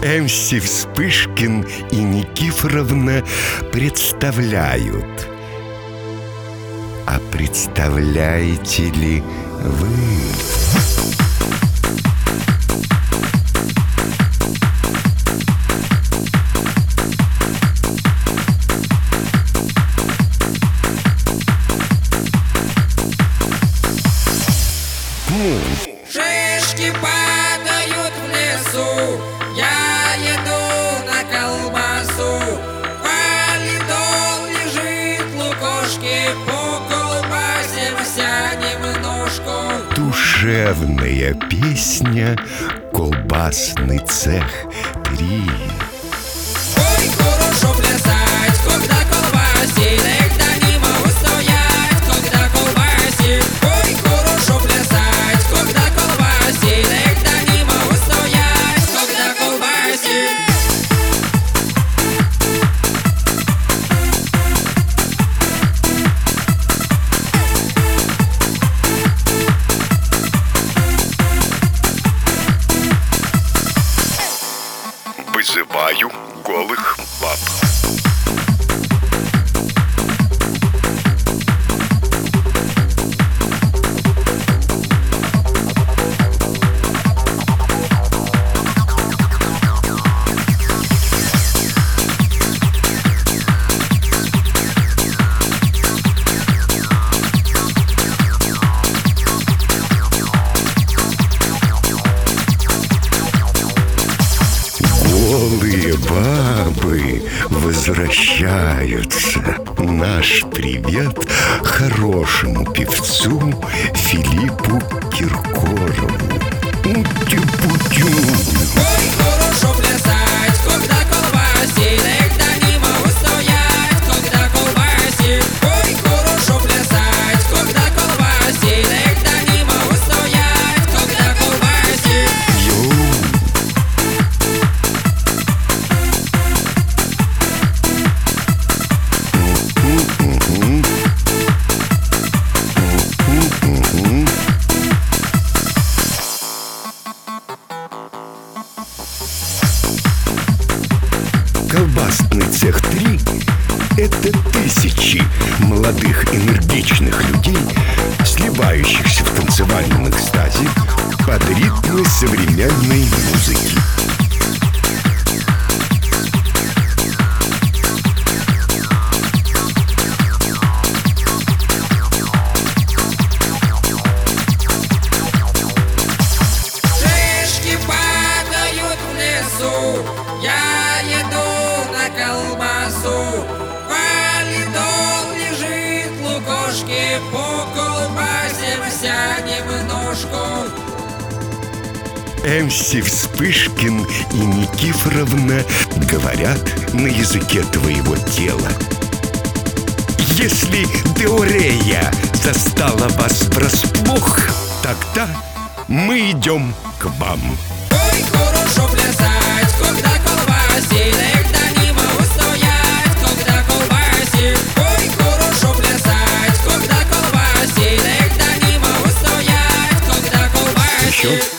МС Вспышкин и Никифоровна представляют. А представляете ли вы? Шишки падают в лесу, я еду на колбасу. Валидол лежит, лукошки, по колбасе вся немножко. Душевная песня «Колбасный цех 3». Ой, хорошо плясать, когда колбасит, да не могу стоять, когда колбасит. Ой, хорошо плясать, когда колбасит, да не могу стоять, когда колбасит. Вызываю голых баб. Голые бабы возвращаются. Наш привет хорошему певцу Филиппу Киркорову. Ути-путю. Ой, хорошо плясать, когда колбасит, да не могу стоять, когда колбасит. Ой, хорошо плясать, когда колбасит, да не могу стоять, когда колбасит. Йоу. Колбасный цех 3 – это тысячи молодых энергичных людей, сливающихся в танцевальном экстазе под ритмы современной музыки. Шишки падают в лесу, я еду на колбасу. Валидол лежит, лукошки, по колбасе вся немножко. МС Вспышкин и Никифоровна говорят на языке твоего тела. Если диарея застала вас врасплох, тогда мы идем к вам. Ой, хорошо плясать, когда колбасит, да не могу стоять, когда колбасит. Ой, хорошо плясать, когда колбасит, да не могу стоять, когда колбасит. Еще?